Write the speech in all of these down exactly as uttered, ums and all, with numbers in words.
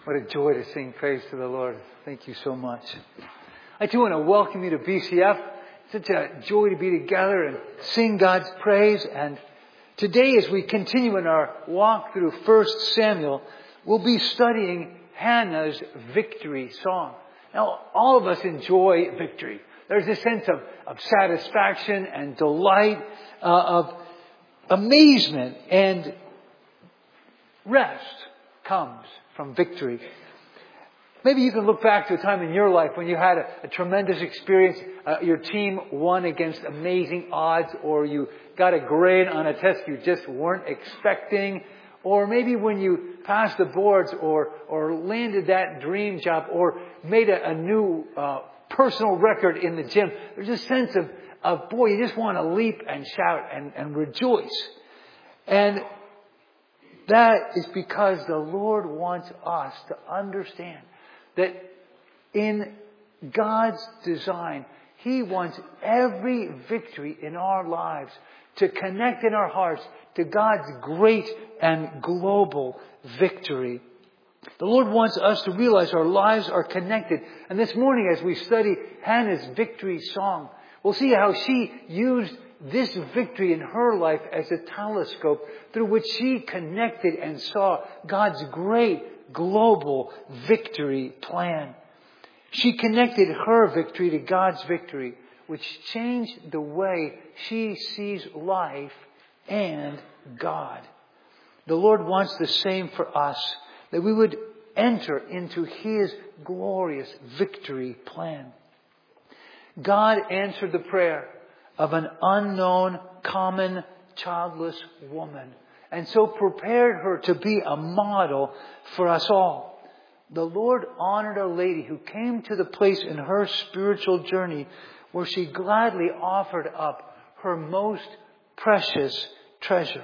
What a joy to sing praise to the Lord. Thank you so much. I too want to welcome you to B C F. It's such a joy to be together and sing God's praise. And today, as we continue in our walk through First Samuel, we'll be studying Hannah's victory song. Now, all of us enjoy victory. There's a sense of, of satisfaction and delight, uh, of amazement, and rest comes from victory. Maybe you can look back to a time in your life when you had a, a tremendous experience. Uh, your team won against amazing odds, or you got a grade on a test you just weren't expecting. Or maybe when you passed the boards or or landed that dream job or made a, a new uh, personal record in the gym. There's a sense of, of boy, you just want to leap and shout and, and rejoice. And that is because the Lord wants us to understand that in God's design, He wants every victory in our lives to connect in our hearts to God's great and global victory. The Lord wants us to realize our lives are connected. And this morning, as we study Hannah's victory song, we'll see how she used this victory in her life as a telescope through which she connected and saw God's great global victory plan. She connected her victory to God's victory, which changed the way she sees life and God. The Lord wants the same for us, that we would enter into His glorious victory plan. God answered the prayer of an unknown, common, childless woman, and so prepared her to be a model for us all. The Lord honored a lady who came to the place in her spiritual journey where she gladly offered up her most precious treasure.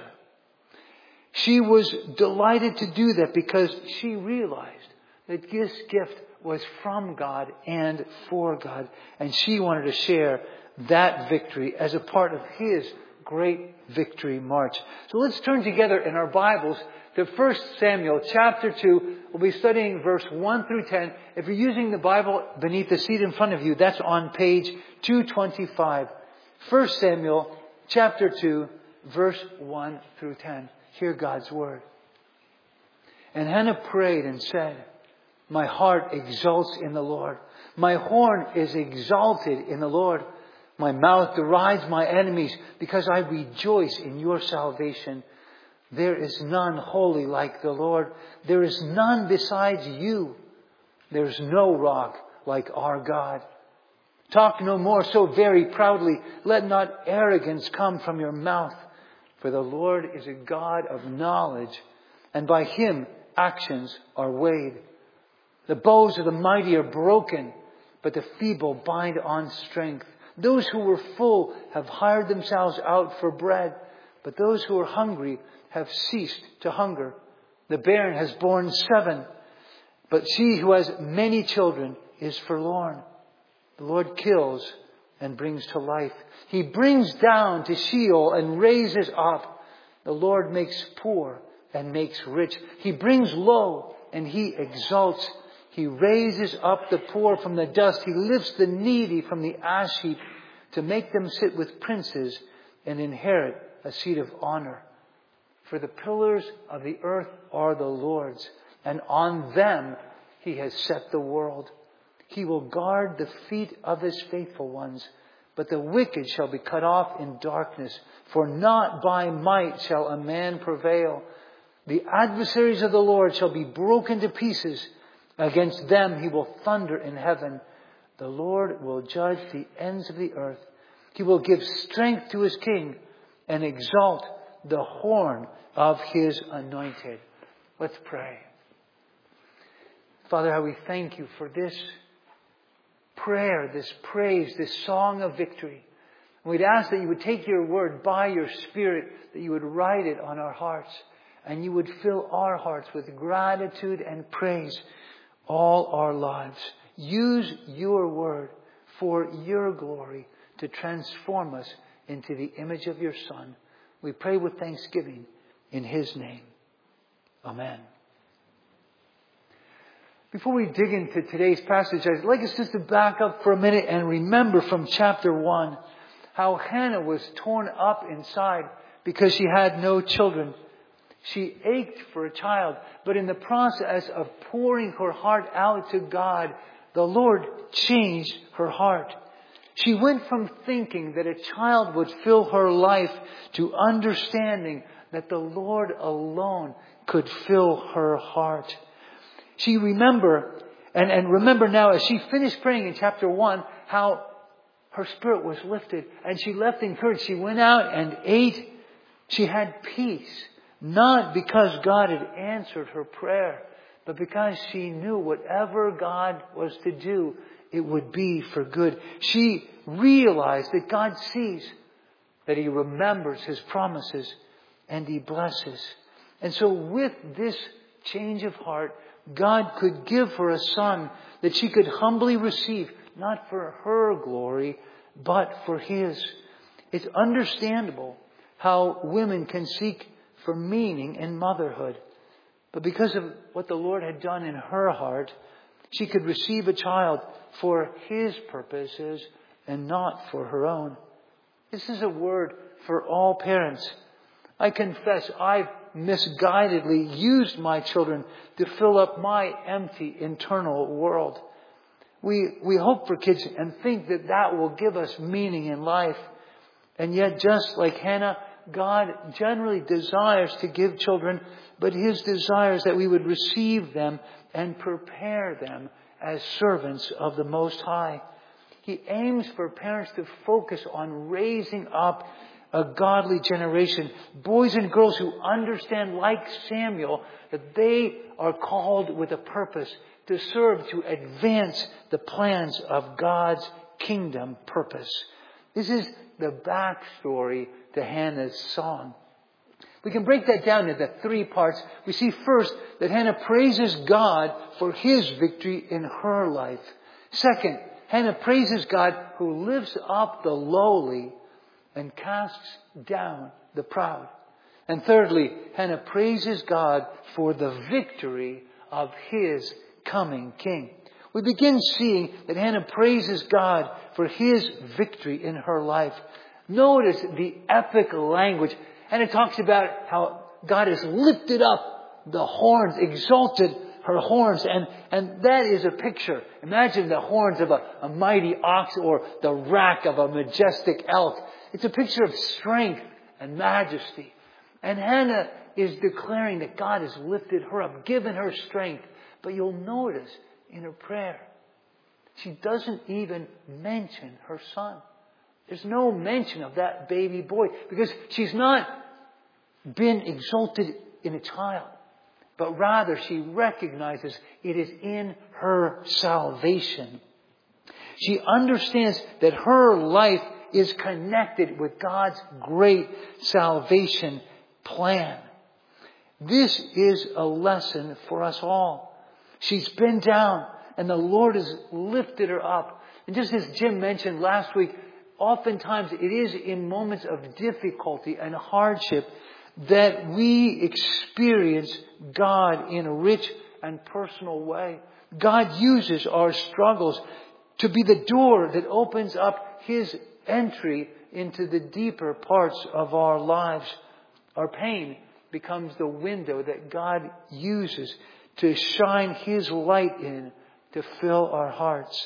She was delighted to do that because she realized that this gift was from God and for God, and she wanted to share that victory as a part of His great victory march. So let's turn together in our Bibles to First Samuel chapter two. We'll be studying verse one through ten. If you're using the Bible beneath the seat in front of you, that's on page two twenty-five. First Samuel chapter two, verse one through ten. Hear God's word. And Hannah prayed and said, "My heart exults in the Lord. My horn is exalted in the Lord. My mouth derides my enemies because I rejoice in your salvation. There is none holy like the Lord. There is none besides you. There is no rock like our God. Talk no more so very proudly. Let not arrogance come from your mouth. For the Lord is a God of knowledge, and by Him actions are weighed. The bows of the mighty are broken, but the feeble bind on strength. Those who were full have hired themselves out for bread, but those who are hungry have ceased to hunger. The barren has borne seven, but she who has many children is forlorn. The Lord kills and brings to life. He brings down to Sheol and raises up. The Lord makes poor and makes rich. He brings low and He exalts. He raises up the poor from the dust. He lifts the needy from the ash heap to make them sit with princes and inherit a seat of honor. For the pillars of the earth are the Lord's, and on them He has set the world. He will guard the feet of His faithful ones, but the wicked shall be cut off in darkness. For not by might shall a man prevail. The adversaries of the Lord shall be broken to pieces. Against them He will thunder in heaven. The Lord will judge the ends of the earth. He will give strength to His king and exalt the horn of His anointed. Let's pray. Father, how we thank You for this prayer, this praise, this song of victory. And we'd ask that You would take Your word by Your Spirit, that You would write it on our hearts, and You would fill our hearts with gratitude and praise all our lives. Use Your word for Your glory to transform us into the image of Your Son. We pray with thanksgiving in His name. Amen. Before we dig into today's passage, I'd like us just to back up for a minute and remember from chapter one how Hannah was torn up inside because she had no children. She ached for a child, but in the process of pouring her heart out to God, the Lord changed her heart. She went from thinking that a child would fill her life to understanding that the Lord alone could fill her heart. She remember, and, and remember now as she finished praying in chapter one, how her spirit was lifted and she left encouraged. She went out and ate. She had peace, not because God had answered her prayer, but because she knew whatever God was to do, it would be for good. She realized that God sees, that He remembers His promises, and He blesses. And so with this change of heart, God could give her a son that she could humbly receive, not for her glory, but for His. It's understandable how women can seek for meaning in motherhood. But because of what the Lord had done in her heart, she could receive a child for His purposes and not for her own. This is a word for all parents. I confess I've misguidedly used my children to fill up my empty internal world. We, we hope for kids and think that that will give us meaning in life. And yet, just like Hannah, God generally desires to give children, but His desire is that we would receive them and prepare them as servants of the Most High. He aims for parents to focus on raising up a godly generation, boys and girls who understand, like Samuel, that they are called with a purpose to serve, to advance the plans of God's kingdom purpose. This is the backstory to Hannah's song. We can break that down into three parts. We see first that Hannah praises God for His victory in her life. Second, Hannah praises God who lifts up the lowly and casts down the proud. And thirdly, Hannah praises God for the victory of His coming King. We begin seeing that Hannah praises God for His victory in her life. Notice the epic language. And it talks about how God has lifted up the horns, exalted her horns. And, and that is a picture. Imagine the horns of a, a mighty ox or the rack of a majestic elk. It's a picture of strength and majesty. And Hannah is declaring that God has lifted her up, given her strength. But you'll notice in her prayer, she doesn't even mention her son. There's no mention of that baby boy because she's not been exalted in a child, but rather she recognizes it is in her salvation. She understands that her life is connected with God's great salvation plan. This is a lesson for us all. She's been down and the Lord has lifted her up. And just as Jim mentioned last week, oftentimes it is in moments of difficulty and hardship that we experience God in a rich and personal way. God uses our struggles to be the door that opens up His entry into the deeper parts of our lives. Our pain becomes the window that God uses to shine His light in to fill our hearts.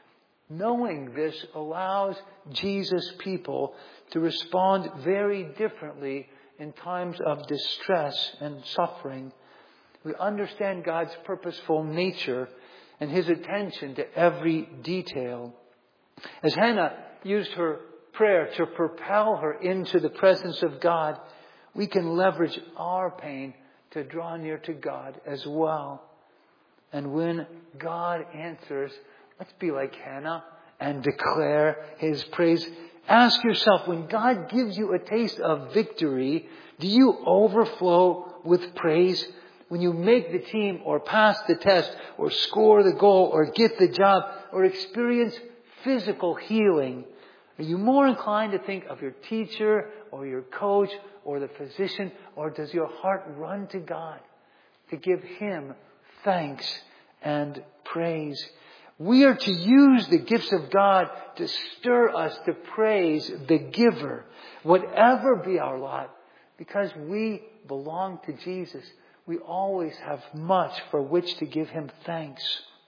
Knowing this allows Jesus' people to respond very differently in times of distress and suffering. We understand God's purposeful nature and His attention to every detail. As Hannah used her prayer to propel her into the presence of God, we can leverage our pain to draw near to God as well. And when God answers, let's be like Hannah and declare His praise. Ask yourself, when God gives you a taste of victory, do you overflow with praise? When you make the team or pass the test or score the goal or get the job or experience physical healing, are you more inclined to think of your teacher or your coach or the physician, or does your heart run to God to give Him thanks and praise. We are to use the gifts of God to stir us to praise the giver, whatever be our lot, because we belong to Jesus. We always have much for which to give him thanks.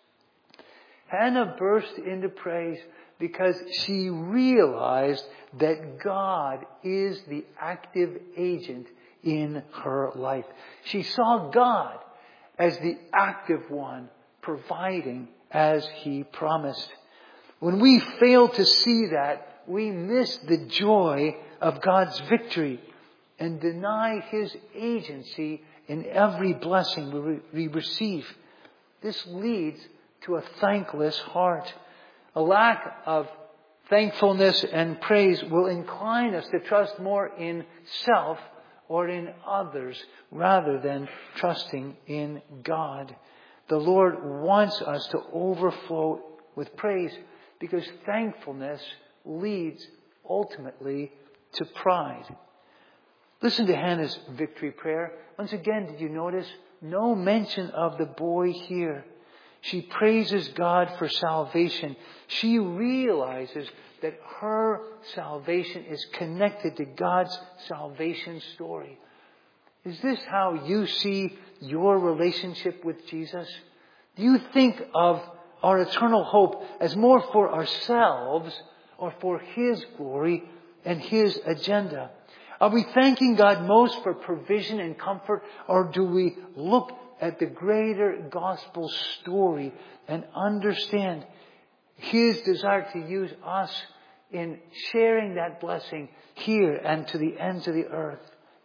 Hannah burst into praise because she realized that God is the active agent in her life. She saw God as the active one, providing as he promised. When we fail to see that, we miss the joy of God's victory and deny his agency in every blessing we receive. This leads to a thankless heart. A lack of thankfulness and praise will incline us to trust more in self or in others rather than trusting in God. The Lord wants us to overflow with praise because thankfulness leads ultimately to pride. Listen to Hannah's victory prayer. Once again, did you notice? No mention of the boy here. She praises God for salvation. She realizes that her salvation is connected to God's salvation story. Is this how you see your relationship with Jesus? Do you think of our eternal hope as more for ourselves or for his glory and his agenda? Are we thanking God most for provision and comfort, or do we look at the greater gospel story and understand his desire to use us in sharing that blessing here and to the ends of the earth?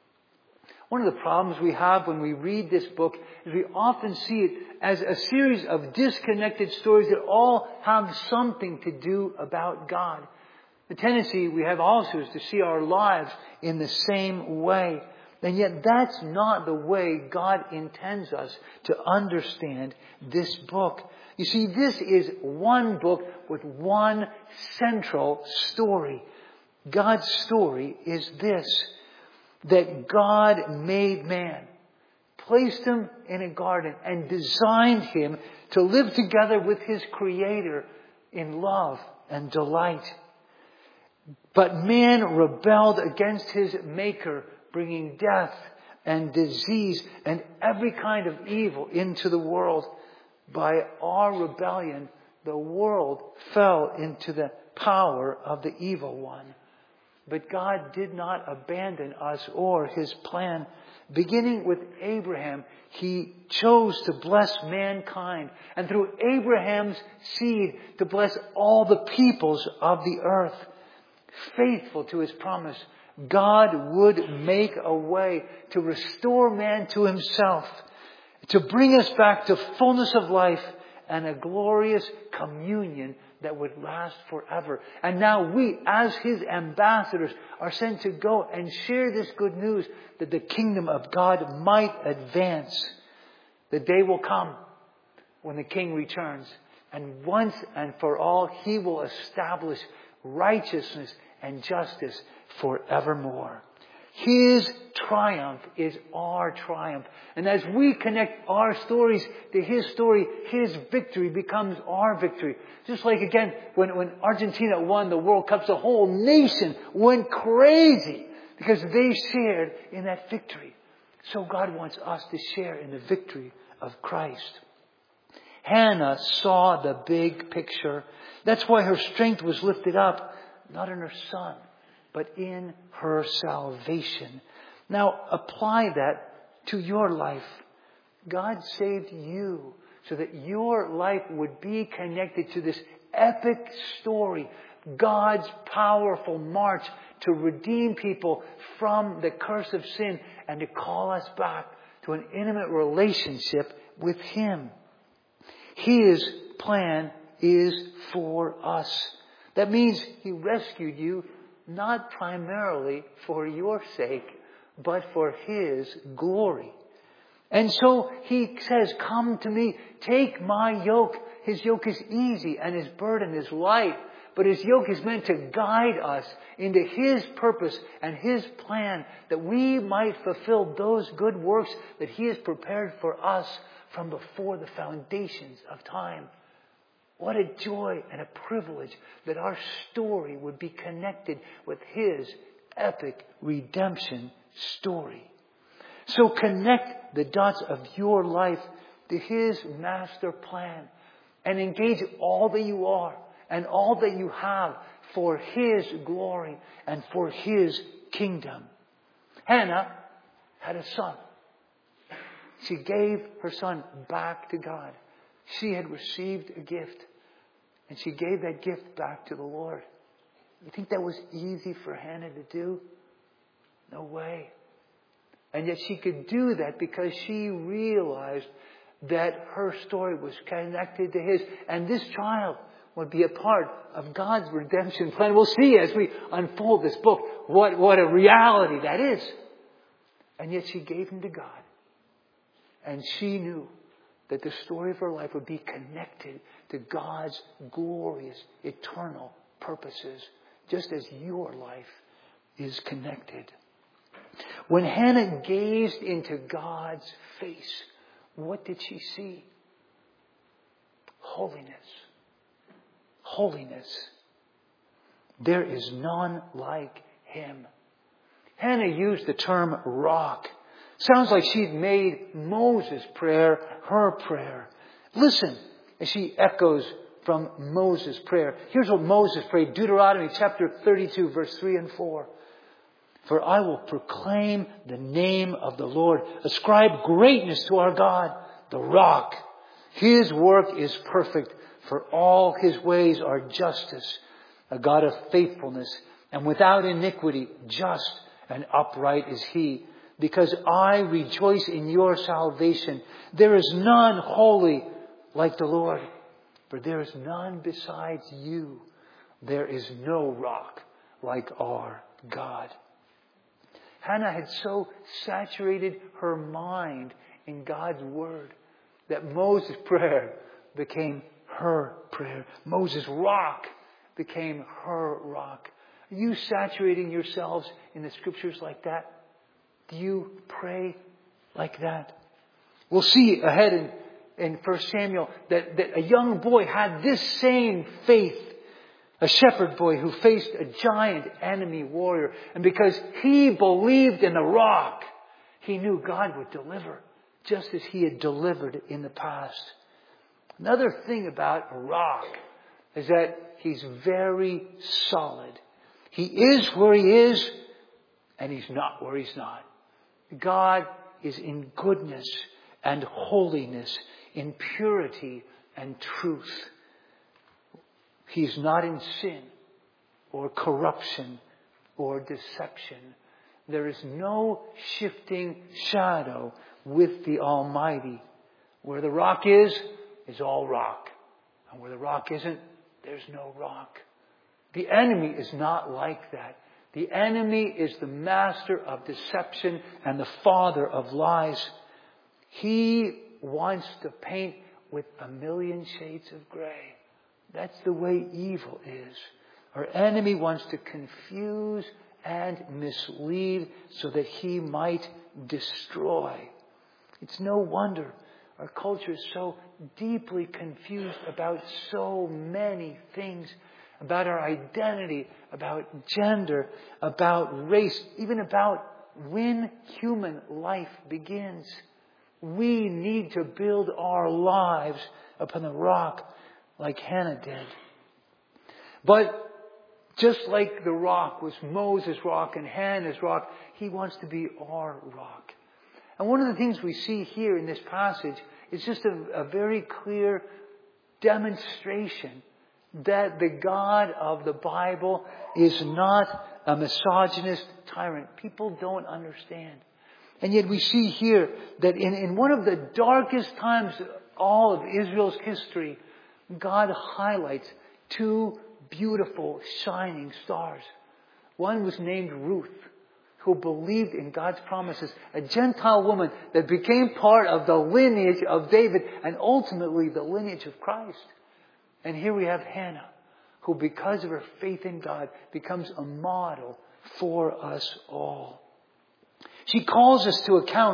One of the problems we have when we read this book is we often see it as a series of disconnected stories that all have something to do about God. The tendency we have also is to see our lives in the same way. And yet that's not the way God intends us to understand this book. You see, this is one book with one central story. God's story is this: that God made man, placed him in a garden, and designed him to live together with his Creator in love and delight. But man rebelled against his Maker, bringing death and disease and every kind of evil into the world. By our rebellion, the world fell into the power of the evil one. But God did not abandon us or his plan. Beginning with Abraham, he chose to bless mankind, and through Abraham's seed to bless all the peoples of the earth. Faithful to his promise, God would make a way to restore man to himself, to bring us back to fullness of life and a glorious communion that would last forever. And now we, as his ambassadors, are sent to go and share this good news that the kingdom of God might advance. The day will come when the King returns, and once and for all he will establish righteousness and justice forevermore. His triumph is our triumph. And as we connect our stories to his story, his victory becomes our victory. Just like, again, when, when Argentina won the World Cup, the whole nation went crazy because they shared in that victory. So God wants us to share in the victory of Christ. Hannah saw the big picture. That's why her strength was lifted up, not in her son, but in her salvation. Now, apply that to your life. God saved you so that your life would be connected to this epic story, God's powerful march to redeem people from the curse of sin and to call us back to an intimate relationship with him. His plan is for us. That means he rescued you not primarily for your sake, but for his glory. And so he says, come to me, take my yoke. His yoke is easy and his burden is light. But his yoke is meant to guide us into his purpose and his plan, that we might fulfill those good works that he has prepared for us from before the foundations of time. What a joy and a privilege that our story would be connected with His epic redemption story. So connect the dots of your life to His master plan and engage all that you are and all that you have for His glory and for His kingdom. Hannah had a son. She gave her son back to God. She had received a gift, and she gave that gift back to the Lord. You think that was easy for Hannah to do? No way. And yet she could do that because she realized that her story was connected to His. And this child would be a part of God's redemption plan. We'll see as we unfold this book what, what a reality that is. And yet she gave him to God. And she knew that the story of her life would be connected to God's glorious, eternal purposes, just as your life is connected. When Hannah gazed into God's face, what did she see? Holiness. Holiness. There is none like Him. Hannah used the term rock. Sounds like she'd made Moses' prayer her prayer. Listen as she echoes from Moses' prayer. Here's what Moses prayed. Deuteronomy chapter thirty-two, verse three and four. For I will proclaim the name of the Lord. Ascribe greatness to our God, the rock. His work is perfect, for all His ways are justice. A God of faithfulness and without iniquity, just and upright is He. Because I rejoice in your salvation. There is none holy like the Lord. For there is none besides you. There is no rock like our God. Hannah had so saturated her mind in God's Word that Moses' prayer became her prayer. Moses' rock became her rock. Are you saturating yourselves in the Scriptures like that? Do you pray like that? We'll see ahead in, in First Samuel that, that a young boy had this same faith. A shepherd boy who faced a giant enemy warrior. And because he believed in the rock, he knew God would deliver, just as He had delivered in the past. Another thing about a rock is that he's very solid. He is where He is, and He's not where He's not. God is in goodness and holiness, in purity and truth. He's not in sin or corruption or deception. There is no shifting shadow with the Almighty. Where the rock is, is all rock. And where the rock isn't, there's no rock. The enemy is not like that. The enemy is the master of deception and the father of lies. He wants to paint with a million shades of gray. That's the way evil is. Our enemy wants to confuse and mislead so that he might destroy. It's no wonder our culture is so deeply confused about so many things. About our identity, about gender, about race, even about when human life begins. We need to build our lives upon the rock like Hannah did. But just like the rock was Moses' rock and Hannah's rock, He wants to be our rock. And one of the things we see here in this passage is just a, a very clear demonstration that the God of the Bible is not a misogynist tyrant. People don't understand. And yet we see here that in, in one of the darkest times of all of Israel's history, God highlights two beautiful shining stars. One was named Ruth, who believed in God's promises. A Gentile woman that became part of the lineage of David and ultimately the lineage of Christ. And here we have Hannah, who because of her faith in God becomes a model for us all. She calls us to account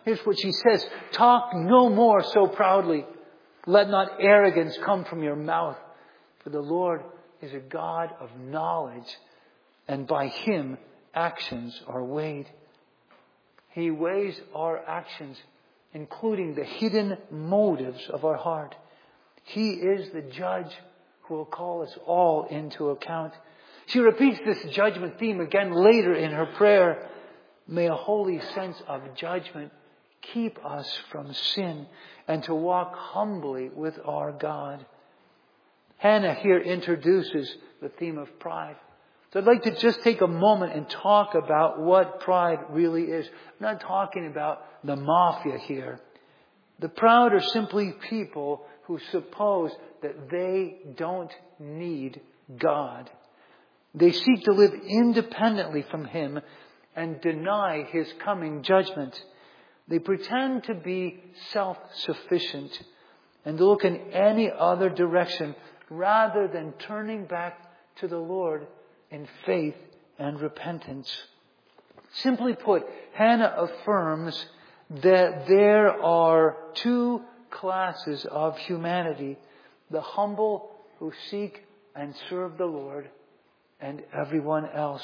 Here's what she says. Talk no more so proudly. Let not arrogance come from your mouth. For the Lord is a God of knowledge, and by Him actions are weighed. He weighs our actions, including the hidden motives of our heart. He is the judge who will call us all into account. She repeats this judgment theme again later in her prayer. May a holy sense of judgment keep us from sin and to walk humbly with our God. Hannah here introduces the theme of pride. So I'd like to just take a moment and talk about what pride really is. I'm not talking about the mafia here. The proud are simply people who suppose that they don't need God. They seek to live independently from Him and deny His coming judgment. They pretend to be self-sufficient and to look in any other direction rather than turning back to the Lord in faith and repentance. Simply put, Hannah affirms that there are two classes of humanity: the humble who seek and serve the Lord, and everyone else.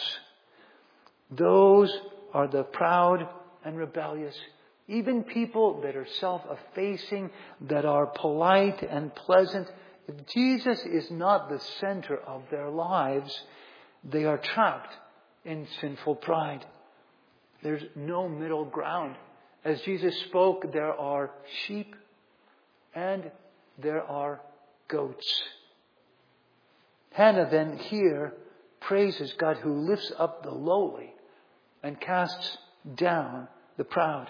Those are the proud and rebellious. Even people that are self-effacing, that are polite and pleasant. If Jesus is not the center of their lives, they are trapped in sinful pride. There's no middle ground. As Jesus spoke, there are sheep and there are goats. Hannah then here praises God who lifts up the lowly and casts down the proud.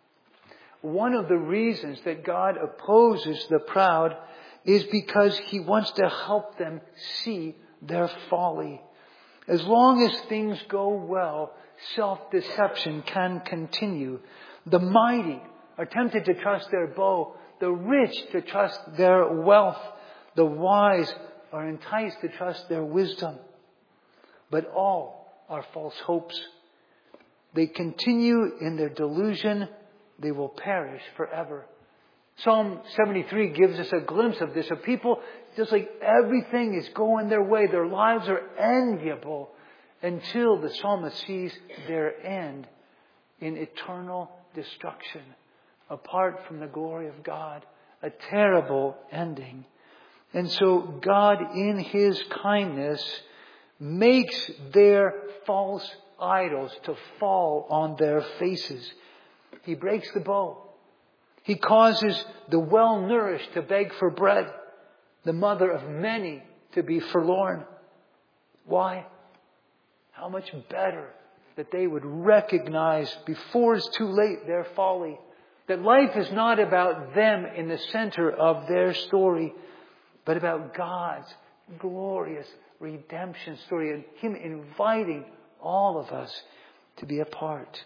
One of the reasons that God opposes the proud is because He wants to help them see their folly. As long as things go well, self-deception can continue. The mighty are tempted to trust their bow, the rich to trust their wealth, the wise are enticed to trust their wisdom. But all are false hopes. They continue in their delusion. They will perish forever. Psalm seventy-three gives us a glimpse of this. Of people, just like everything is going their way. Their lives are enviable until the psalmist sees their end in eternal destruction, apart from the glory of God. A terrible ending. And so God, in His kindness, makes their false idols to fall on their faces. He breaks the bow. He causes the well-nourished to beg for bread, the mother of many to be forlorn. Why? How much better that they would recognize before it's too late their folly. That life is not about them in the center of their story, but about God's glorious redemption story and Him inviting all of us to be a part.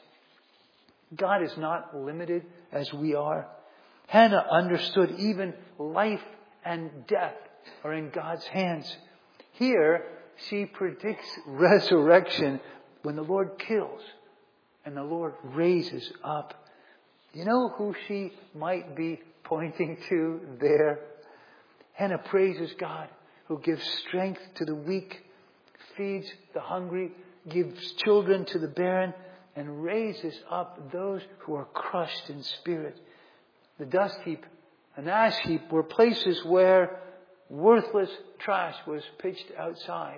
God is not limited as we are. Hannah understood even life and death are in God's hands. Here, she predicts resurrection when the Lord kills and the Lord raises up. You know who she might be pointing to there? Hannah praises God who gives strength to the weak, feeds the hungry, gives children to the barren, and raises up those who are crushed in spirit. The dust heap, an ash heap, were places where worthless trash was pitched outside.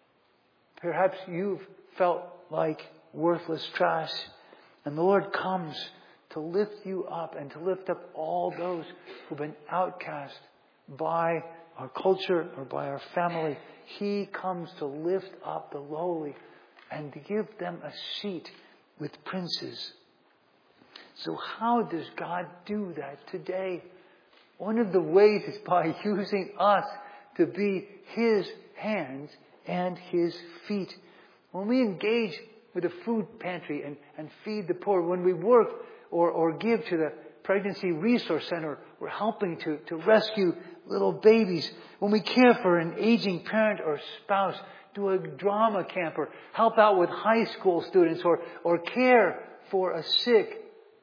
Perhaps you've felt like worthless trash, and the Lord comes to lift you up and to lift up all those who've been outcast by our culture or by our family. He comes to lift up the lowly and to give them a seat with princes. So how does God do that today? One of the ways is by using us to be His hands and His feet. When we engage with a food pantry and, and feed the poor, when we work or, or give to the Pregnancy Resource Center, we're helping to, to rescue little babies. When we care for an aging parent or spouse, do a drama camp or help out with high school students or, or care for a sick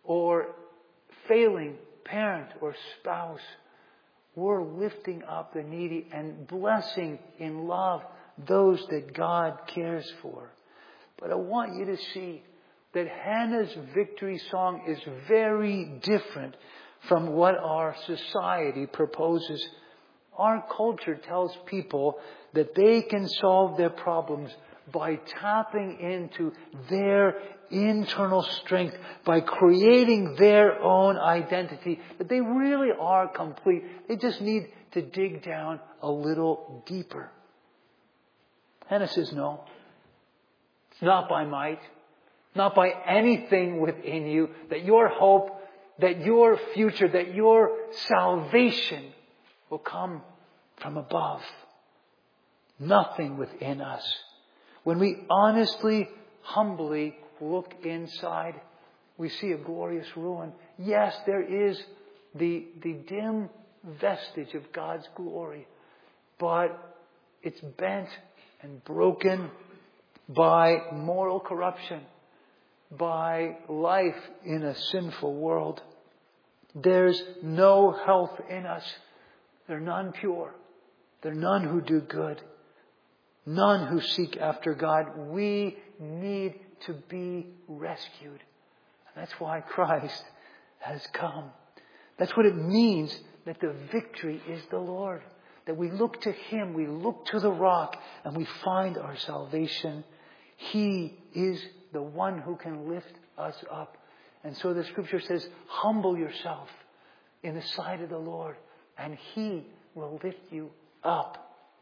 or failing parent or spouse. We're lifting up the needy and blessing in love those that God cares for. But I want you to see that Hannah's victory song is very different from what our society proposes. Our culture tells people that they can solve their problems by tapping into their internal strength, by creating their own identity, that they really are complete. They just need to dig down a little deeper. Hannah says, no. It's not by might, not by anything within you, that your hope, that your future, that your salvation will come from above. Nothing within us. When we honestly, humbly look inside, we see a glorious ruin. Yes, there is the, the dim vestige of God's glory, but it's bent and broken by moral corruption, by life in a sinful world. There's no health in us. There are none pure. There are none who do good. None who seek after God. We need to be rescued. And that's why Christ has come. That's what it means that the victory is the Lord. That we look to Him, we look to the rock, and we find our salvation. He is the one who can lift us up. And so the Scripture says, humble yourself in the sight of the Lord, and He will lift you up.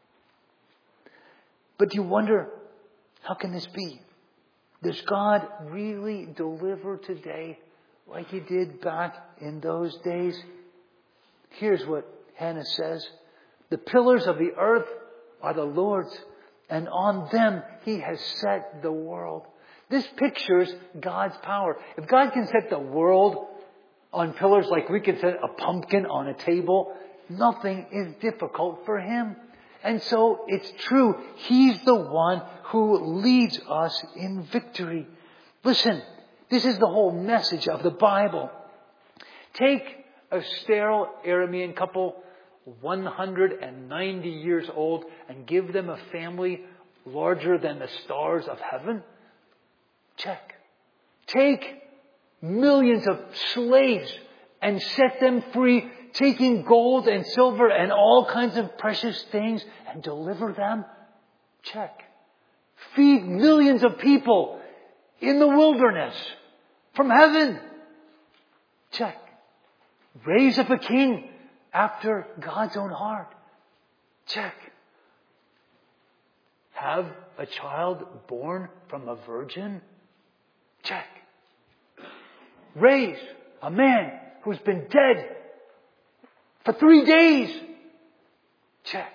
But you wonder, how can this be? Does God really deliver today like He did back in those days? Here's what Hannah says. The pillars of the earth are the Lord's, and on them He has set the world. This pictures God's power. If God can set the world on pillars like we can set a pumpkin on a table, nothing is difficult for Him. And so it's true. He's the one who leads us in victory. Listen, this is the whole message of the Bible. Take a sterile Aramean couple, one hundred ninety years old, and give them a family larger than the stars of heaven. Check. Take millions of slaves and set them free, taking gold and silver and all kinds of precious things and deliver them. Check. Feed millions of people in the wilderness from heaven. Check. Raise up a king after God's own heart. Check. Have a child born from a virgin. Check. Raise a man who's been dead for three days. Check.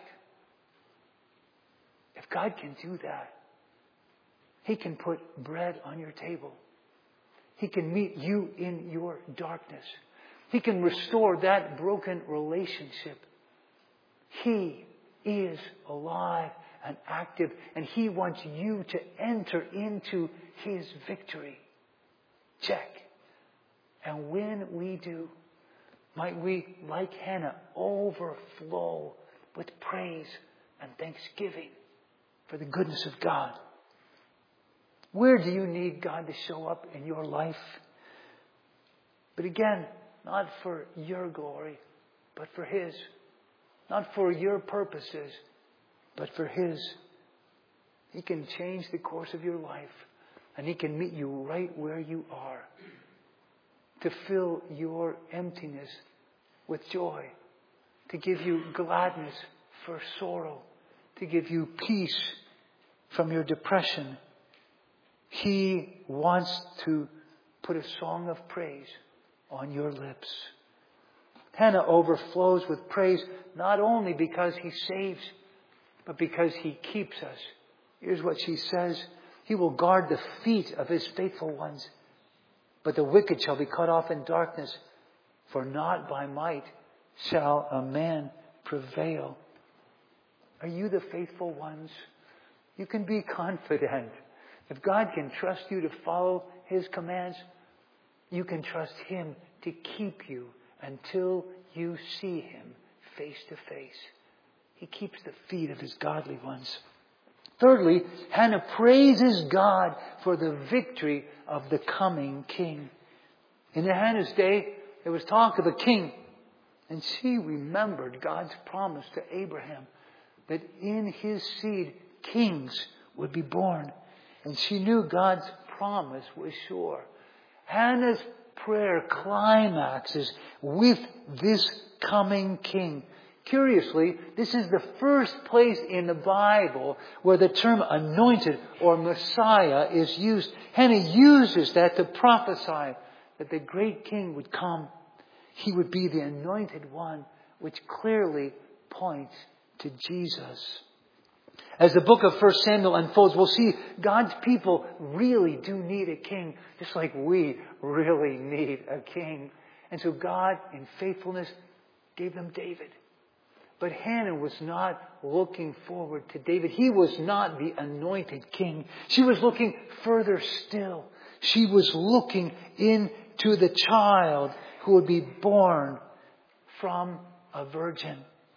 If God can do that, He can put bread on your table. He can meet you in your darkness. He can restore that broken relationship. He is alive and active, and He wants you to enter into His victory. Check. And when we do, might we, like Hannah, overflow with praise and thanksgiving for the goodness of God. Where do you need God to show up in your life? But again, not for your glory, but for His. Not for your purposes, but for His. He can change the course of your life, and He can meet you right where you are to fill your emptiness with joy, to give you gladness for sorrow, to give you peace from your depression. He wants to put a song of praise on your lips. Hannah overflows with praise not only because He saves, but because He keeps us. Here's what she says. He will guard the feet of His faithful ones, but the wicked shall be cut off in darkness, for not by might shall a man prevail. Are you the faithful ones? You can be confident. If God can trust you to follow His commands, You can trust Him to keep you until you see Him face to face. He keeps the feet of His godly ones. Thirdly, Hannah praises God for the victory of the coming king. In Hannah's day, there was talk of a king. And she remembered God's promise to Abraham that in his seed, kings would be born. And she knew God's promise was sure. Hannah's prayer climaxes with this coming king. Curiously, this is the first place in the Bible where the term anointed or Messiah is used. Hannah uses that to prophesy that the great king would come. He would be the anointed one, which clearly points to Jesus. As the book of First Samuel unfolds, we'll see God's people really do need a king, just like we really need a king. And so God, in faithfulness, gave them David. But Hannah was not looking forward to David. He was not the anointed king. She was looking further still. She was looking into the child who would be born from a virgin.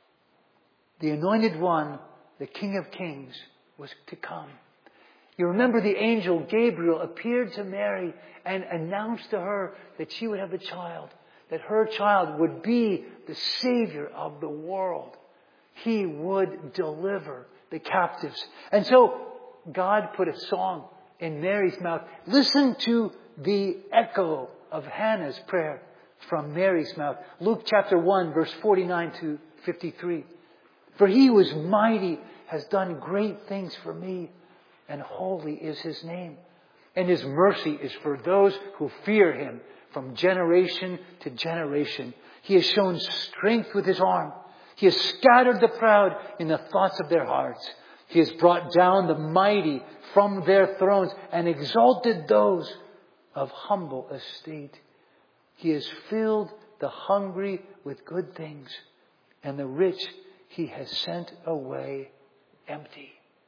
The anointed one, the King of Kings, was to come. You remember the angel Gabriel appeared to Mary and announced to her that she would have a child, that her child would be the Savior of the world. He would deliver the captives. And so God put a song in Mary's mouth. Listen to the echo of Hannah's prayer from Mary's mouth. Luke chapter one, verse forty-nine to fifty-three. For He who is mighty has done great things for me, and holy is His name. And His mercy is for those who fear Him from generation to generation. He has shown strength with His arm. He has scattered the proud in the thoughts of their hearts. He has brought down the mighty from their thrones and exalted those of humble estate. He has filled the hungry with good things, and the rich He has sent away empty.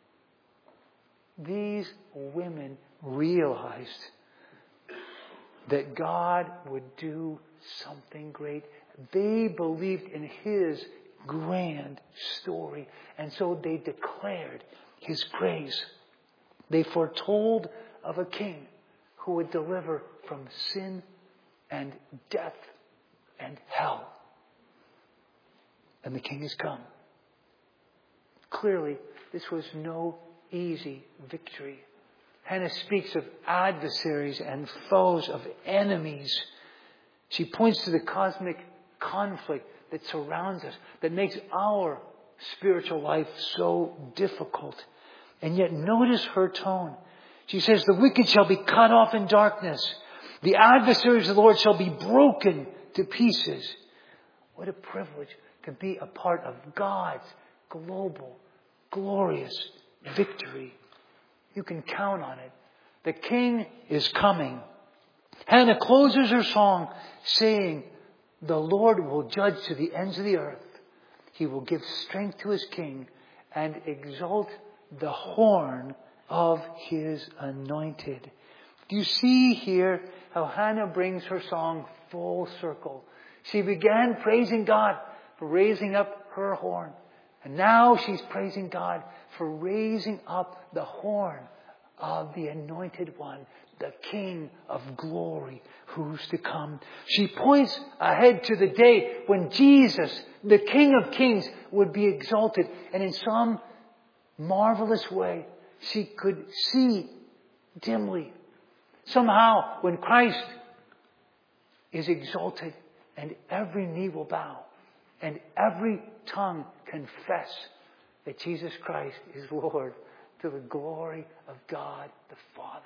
These women realized that God would do something great. They believed in His grand story, and so they declared His praise. They foretold of a king who would deliver from sin and death and hell. And the king has come. Clearly, this was no easy victory. Hannah speaks of adversaries and foes, of enemies. She points to the cosmic conflict that surrounds us, that makes our spiritual life so difficult. And yet notice her tone. She says, the wicked shall be cut off in darkness. The adversaries of the Lord shall be broken to pieces. What a privilege to be a part of God's global, glorious victory. You can count on it. The King is coming. Hannah closes her song saying, the Lord will judge to the ends of the earth. He will give strength to His king and exalt the horn of His anointed. Do you see here how Hannah brings her song full circle? She began praising God for raising up her horn. And now she's praising God for raising up the horn of the anointed one, the King of glory who's to come. She points ahead to the day when Jesus, the King of kings, would be exalted. And in some marvelous way, she could see dimly. Somehow, when Christ is exalted and every knee will bow and every tongue confess that Jesus Christ is Lord, to the glory of God the Father.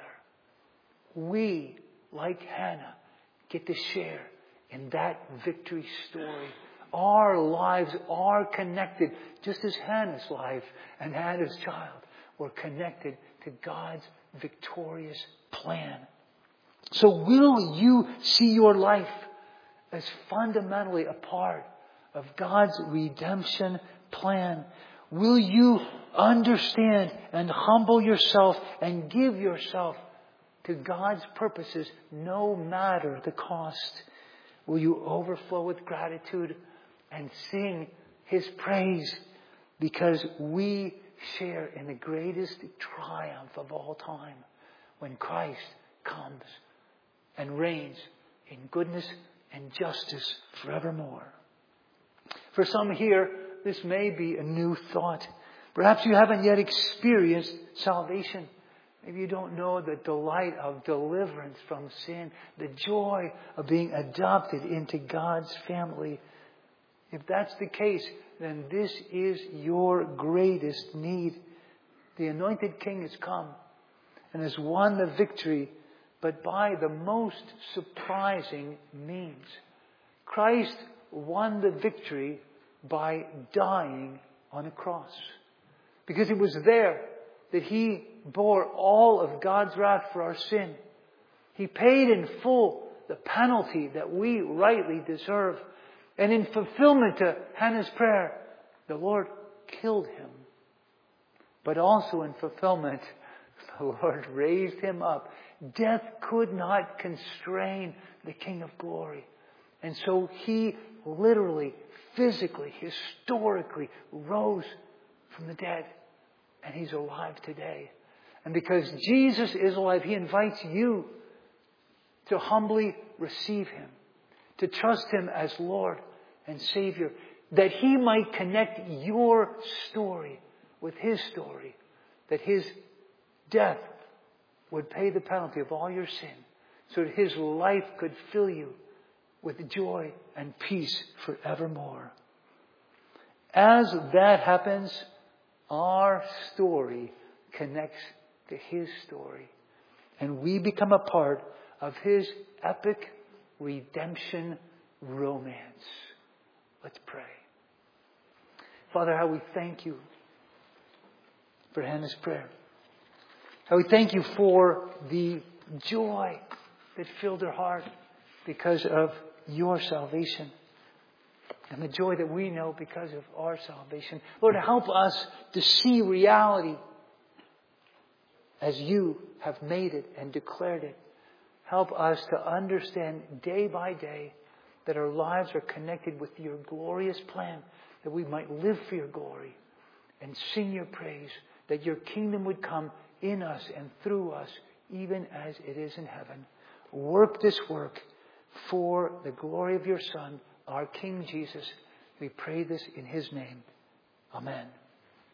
We, like Hannah, get to share in that victory story. Our lives are connected, just as Hannah's life and Hannah's child were connected to God's victorious plan. So will you see your life as fundamentally a part of God's redemption plan? Will you understand and humble yourself and give yourself to God's purposes no matter the cost? Will you overflow with gratitude and sing His praise because we share in the greatest triumph of all time when Christ comes and reigns in goodness and justice forevermore? For some here, this may be a new thought. Perhaps you haven't yet experienced salvation. Maybe you don't know the delight of deliverance from sin, the joy of being adopted into God's family. If that's the case, then this is your greatest need. The anointed King has come and has won the victory, but by the most surprising means. Christ won the victory by dying on a cross. Because it was there that He bore all of God's wrath for our sin. He paid in full the penalty that we rightly deserve. And in fulfillment to Hannah's prayer, the Lord killed Him. But also in fulfillment, the Lord raised Him up. Death could not constrain the King of Glory. And so He literally, physically, historically rose from the dead. And He's alive today. And because Jesus is alive, He invites you to humbly receive Him, to trust Him as Lord and Savior, that He might connect your story with His story, that His death would pay the penalty of all your sin, so that His life could fill you with joy and peace forevermore. As that happens, our story connects to His story. And we become a part of His epic redemption romance. Let's pray. Father, how we thank You for Hannah's prayer. How we thank You for the joy that filled her heart because of Your salvation. And the joy that we know because of our salvation. Lord, help us to see reality as You have made it and declared it. Help us to understand day by day that our lives are connected with Your glorious plan, that we might live for Your glory and sing Your praise, that Your kingdom would come in us and through us, even as it is in heaven. Work this work for the glory of Your Son, our King Jesus. We pray this in His name. Amen.